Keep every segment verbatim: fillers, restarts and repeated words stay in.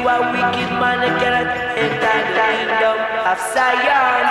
a wicked man that cannot enter the kingdom of Zion.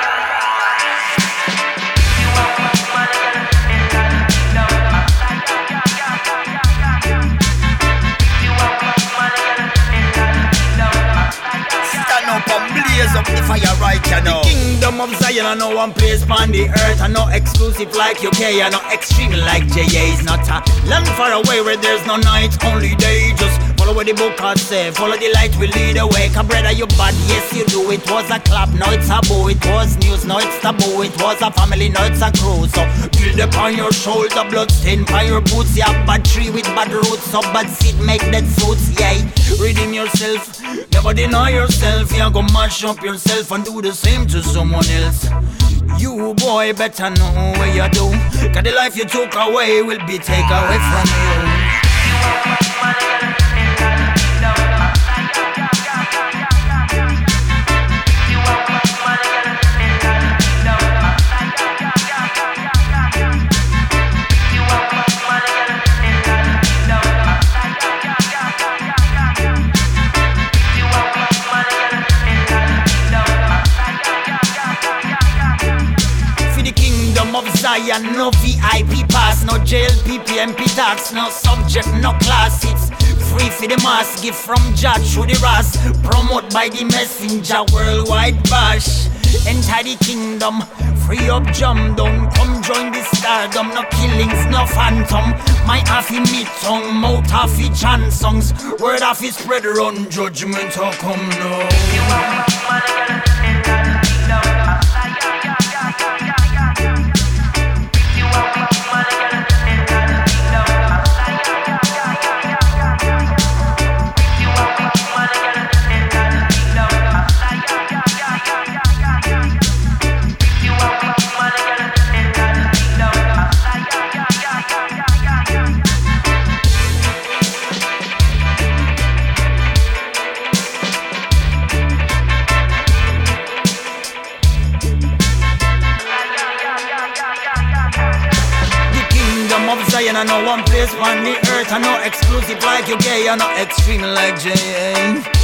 Blaze up the fire right, you know. The kingdom of Zion, I know one place on the earth. I know exclusive like U K, I know extreme like J A. It's not a land far away where there's no night, only day. Just follow what the book has said, follow the light will lead the way. Cause brother, you bad, yes you do. It was a clap, now it's a boo. It was news, now it's taboo. It was a family, now it's a crew. So build upon your shoulder, blood stain by your boots. You have bad tree with bad roots, so bad seed make dead fruits. Yeah, redeem yourself, never deny yourself. You go mash up yourself and do the same to someone else. You boy better know what you do, cause the life you took away will be taken away from you. Of Zion, no V I P pass, no jail, P P M P tax, no subject, no class. It's free for the mass, give from Jah through the Ras, promote by the messenger, worldwide bash. Enter the kingdom, free up, jump down, come join the stardom. No killings, no phantom. My half in me tongue, mouth half in chant songs. Word half is spread around, judgment will come now. Zion, I know one place on the earth. I know exclusive like U K, I know extreme like J A.